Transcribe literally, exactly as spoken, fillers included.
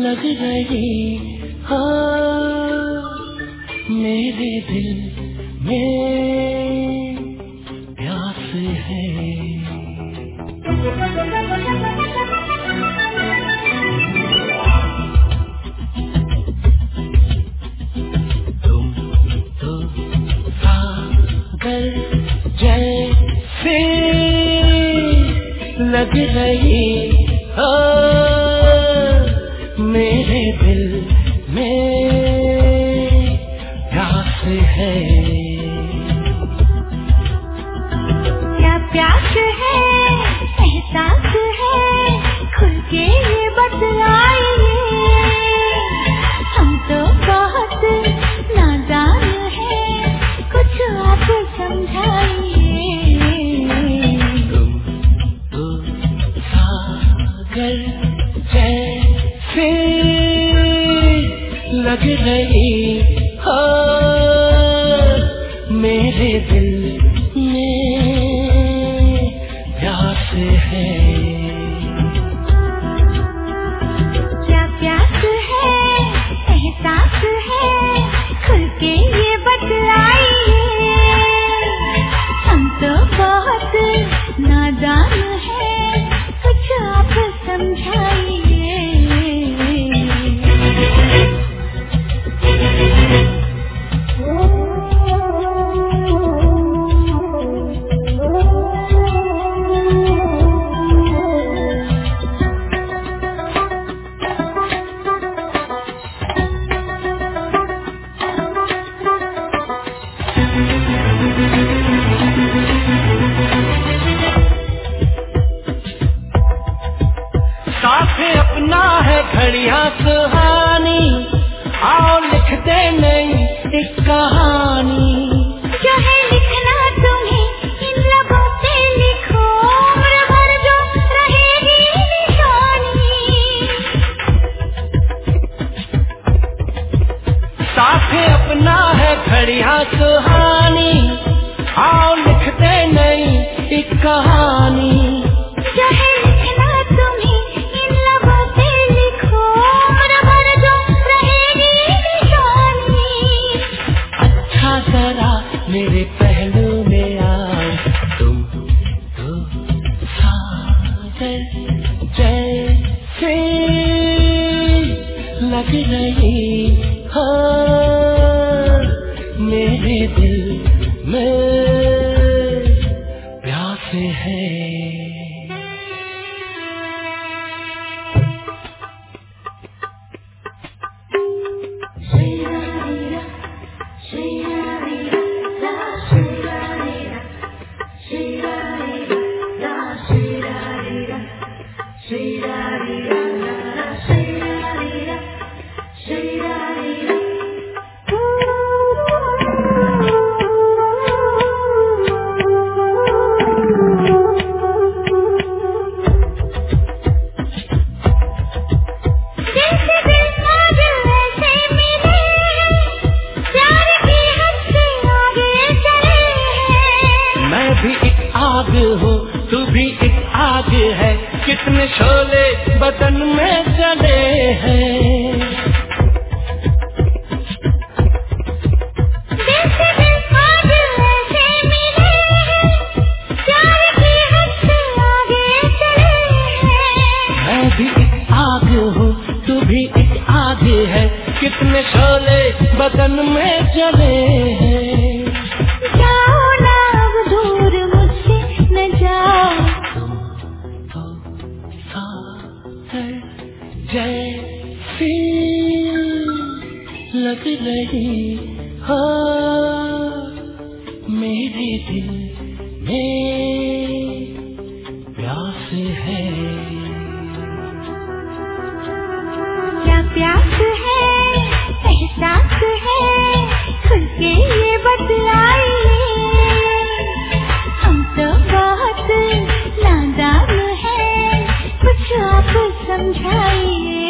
लग रही हो मेरे दिल में प्यास है। तुम तो सागर जैसे लग रही हो मेरे दिल में प्यास है। क्या प्यास है, एहसास है, खुल के ये बतलाइए। हम तो बहुत नादान हैं, कुछ आप समझाइए। तुम तो सागर जैसे लग रही हो मेरे दिल में प्यास है। क्या प्यास है, एहसास है, खुल के ये बतलाइए। हम तो बहुत नादान हैं, कुछ आप समझाइए। साथ अपना है घड़ियां सुहानी, आओ लिखते नहीं एक कहानी। जो है लिखना तुम्हें इन लबों से लिखो, उम्र भर जो रहेगी निशानी। साथ अपना है घड़ियां सुहानी, आओ लिखते नहीं एक कहानी। जो है लिखना तुम्हें इन लबों से लिखो, उम्र भर जो रहेगी निशानी। अच्छा जरा मेरे पहलू में आओ, तुम तो सागर जैसे लग रही हो मेरे दिल में प्यास है। जैसे दिल आज ऐसे मिले, प्यार की हद से आगे चले हैं। मैं भी एक आग हूँ, तू भी एक आग है, कितने शोले बदन में जले हैं। जैसे दिल आज ऐसे मिले हैं, प्यार की हद से आगे चले हैं। मैं भी एक आग हूँ, तू भी एक आग है, कितने शोले बदन में जले हैं। जाओ ना अब दूर मुझसे न जाओ। तुम तो सागर जैसी लग रही हो मेरे दिल में प्यास है। क्या प्यास है, एहसास है, खुल के ये बतलाइए। हम तो बहुत नादान हैं, कुछ आप समझाइए।